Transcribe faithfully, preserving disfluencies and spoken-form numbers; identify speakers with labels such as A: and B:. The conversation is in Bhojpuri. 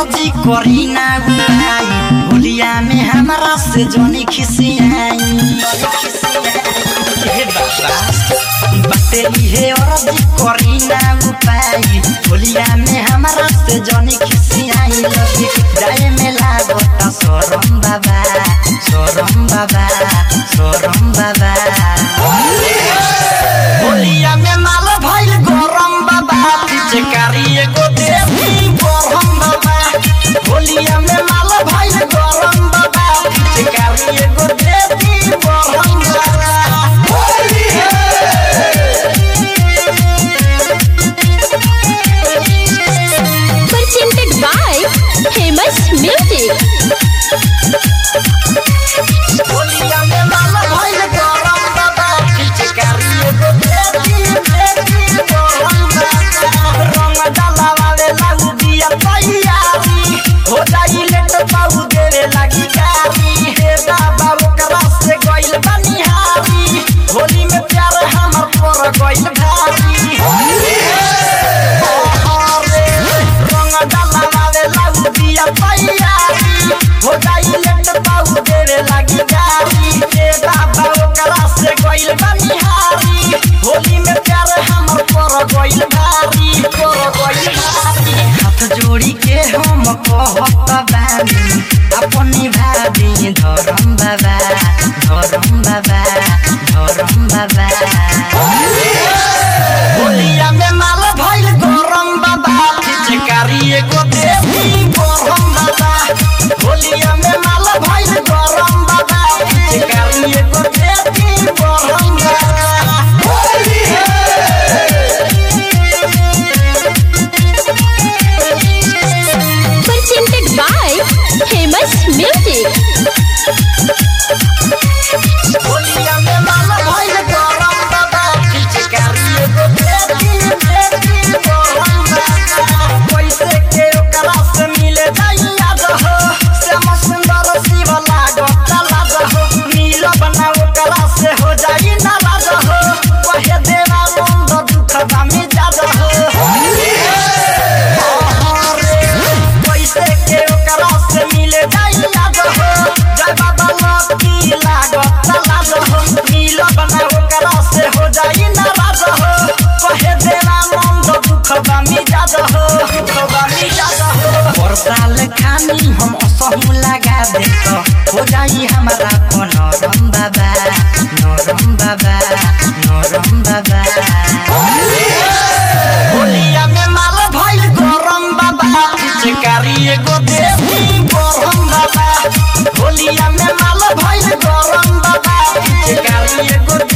A: औरजी करी ना उपाय होलिया में हमारा से जोनी खिसियाई हे बाबा बटे हे औरजी करी ना उपाय होलिया में हमारा से जोनी खिसियाई लगे जाए में लागता सोरम बाबा सोरम बाबा सोरम बाबा होलिया में माल भइल गरम बाबा पिचकारी एगो देवी गरम बाबा होलिया में माल भइल गरम बाबा पिचकारी एगो देवी गरम बाबा
B: presented by Famous Music
A: होलिया में माल भइल गरम बाबा पिचकारी एगो देवी देवी गरम बाबा रंग डालावे लागू दिया तैयारी हो जाई लेट पाऊ देवे लागी गारी हे बाबा ओकरा से गइल बनिहारी होली में प्यार हमर पर गइल भारी रंग डालावे लागू दिया तैयारी हो जाई लेट पाऊ देवे लागी गारी हे बाबा ओकरा से गइल बनिहारी होली में प्यार हमर पर गइल भारी पर गइल भारी हाथ जोड़ी के हम कहत बानी अपनी भाभी धरम बाबा धरम बाबा धरम बाबा होलिया में माल भइल गरम बाबा पिचकारी एगो देवी गरम बाबा होलिया में माल भइल गरम बाबा पिचकारी एगो देवी गरम बाबा
B: presented by Famous Music
A: होलिया में माल भइल गरम बाबा पिचकारी एगो देवी देवी गरम बाबा पैसे के ओकरा से मिले जाइया रहो श्याम सुंदर शिव लागत लाज हो मिल बना ओकरा से हो जाई नाराज हो कहे देवा बंद दुख बामी जाज हो पैसे के ओकरा से मिले जाइया रहो जय बाबा लकी लागत लाज हो मिल बना ओकरा से हो जाई नाराज हो कहे देवा बंद दुख बामी जाज हो दुख बामी जाज हो पर साल खानी हम असहु लगा दे तो हो जाई हमारा को नरम बाबा नरम बाबा नरम बाबा होलिया में माल भइल गरम बाबा पिचकारी एगो देवी गरम बाबा होलिया में माल भइल गरम बाबा पिचकारी एगो